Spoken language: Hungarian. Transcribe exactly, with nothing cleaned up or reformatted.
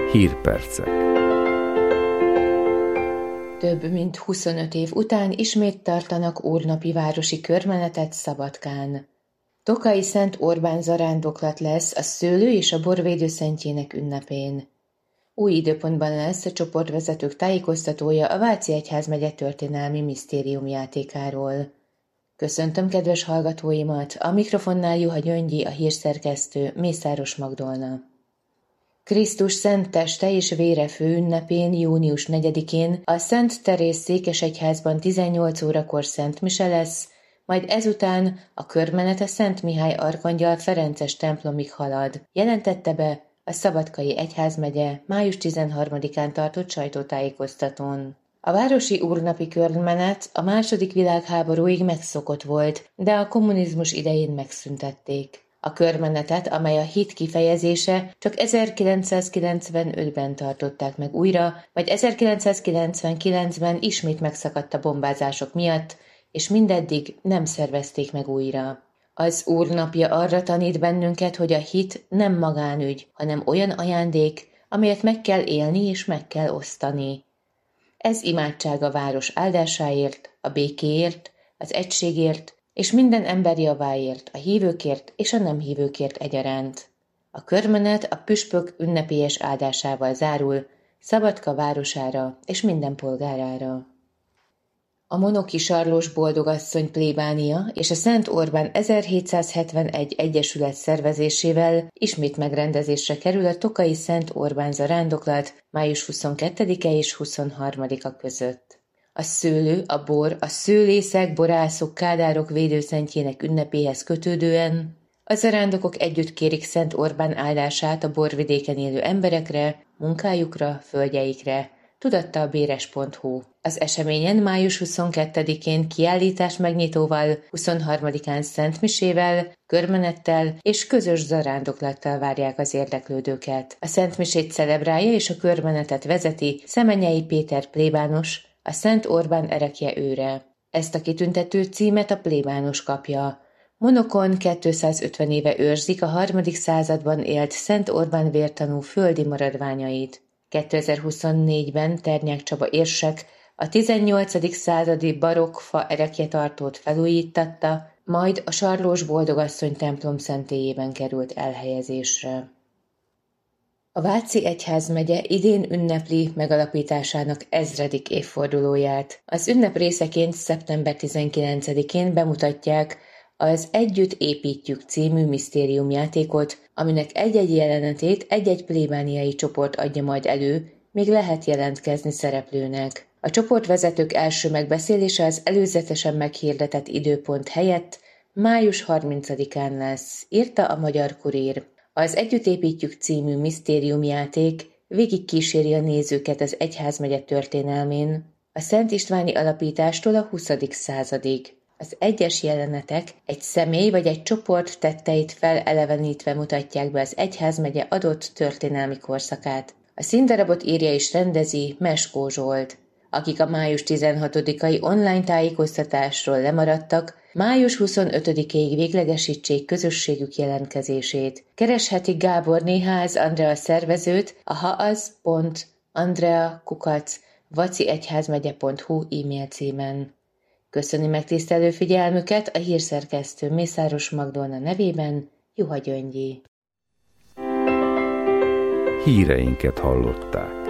Hírpercek. Több mint huszonöt év után ismét tartanak úrnapi városi körmenetet Szabadkán. Tokai Szent Orbán zarándoklat lesz a szőlő és a bor védőszentjének ünnepén. Új időpontban lesz a csoportvezetők tájékoztatója a Váci Egyházmegye történelmi misztériumjátékáról. Köszöntöm kedves hallgatóimat, a mikrofonnál Juha Gyöngyi, a hírszerkesztő, Mészáros Magdolna. Krisztus szent teste és vére főünnepén, június negyedikén a Szent Teréz székesegyházban tizennyolc órakor szent mise lesz, majd ezután a körmenet a Szent Mihály arkangyal ferences templomig halad, jelentette be a Szabadkai Egyházmegye május tizenharmadikán tartott sajtótájékoztatón. A városi úrnapi körmenet a második világháborúig megszokott volt, de a kommunizmus idején megszüntették. A körmenetet, amely a hit kifejezése, csak ezerkilencszázkilencvenötben tartották meg újra, vagy ezerkilencszázkilencvenkilencben ismét megszakadt a bombázások miatt, és mindeddig nem szervezték meg újra. Az Úr napja arra tanít bennünket, hogy a hit nem magánügy, hanem olyan ajándék, amelyet meg kell élni és meg kell osztani. Ez imádság a város áldásáért, a békéért, az egységért, és minden ember javáért, a hívőkért és a nem hívőkért egyaránt. A körmenet a püspök ünnepélyes áldásával zárul Szabadka városára és minden polgárára. A Monoki Sarlós Boldogasszony plébánia és a Szent Orbán ezerhétszázhetvenegy egyesület szervezésével ismét megrendezésre kerül a Tokai Szent Orbán zarándoklat május huszonkettedike és huszonharmadika között. A szőlő, a bor, a szőlészek, borászok, kádárok védőszentjének ünnepéhez kötődően a zarándokok együtt kérik Szent Orbán áldását a borvidéken élő emberekre, munkájukra, földjeikre, tudatta a béres pont hu. Az eseményen május huszonkettedikén kiállítás megnyitóval, huszonharmadikán szentmisével, körmenettel és közös zarándoklattal várják az érdeklődőket. A szentmisét celebrálja és a körmenetet vezeti Szemenyei Péter plébános, a Szent Orbán erekje őre. Ezt a kitüntető címet a plébános kapja. Monokon kétszázötven éve őrzik a harmadik században élt Szent Orbán vértanú földi maradványait. kétezer-huszonnégyben Ternyák Csaba érsek a tizennyolcadik századi barokkfa erekjetartót felújítatta, majd a Sarlós Boldogasszony templom szentélyében került elhelyezésre. A Váci Egyházmegye idén ünnepli megalapításának ezredik évfordulóját. Az ünnep részeként szeptember tizenkilencedikén bemutatják az Együtt építjük című misztériumjátékot, aminek egy-egy jelenetét egy-egy plébániai csoport adja majd elő, még lehet jelentkezni szereplőnek. A csoportvezetők első megbeszélése az előzetesen meghirdetett időpont helyett május harmincadikán lesz, írta a Magyar Kurír. Az Együtt építjük című misztériumjáték végigkíséri a nézőket az egyházmegye történelmén, a Szent Istváni alapítástól a huszadik századig. Az egyes jelenetek egy személy vagy egy csoport tetteit felelevenítve mutatják be az egyházmegye adott történelmi korszakát. A színdarabot írja és rendezi Meskó Zsolt. Akik a május tizenhatodikai online tájékoztatásról lemaradtak, május huszonötödikéig véglegesítsék közösségük jelentkezését. Kereshetik Gáborné Ház Andrea szervezőt a haaz pont andrea kukac vaciegyházmegye pont hu e-mail címen. Köszöni megtisztelő figyelmüket a hírszerkesztő Mészáros Magdolna nevében, Juha Gyöngyi. Híreinket hallották.